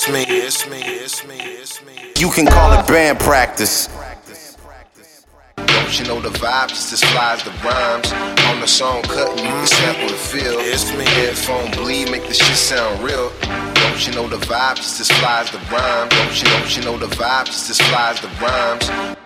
You can call it band practice. Don't you know the vibe just as fly as the rhymes? On the song cutting, you can sample the feel. Headphone bleed, make the shit sound real. Don't you know the vibe just as fly as the rhymes? Don't you know the vibe just as fly as the rhymes?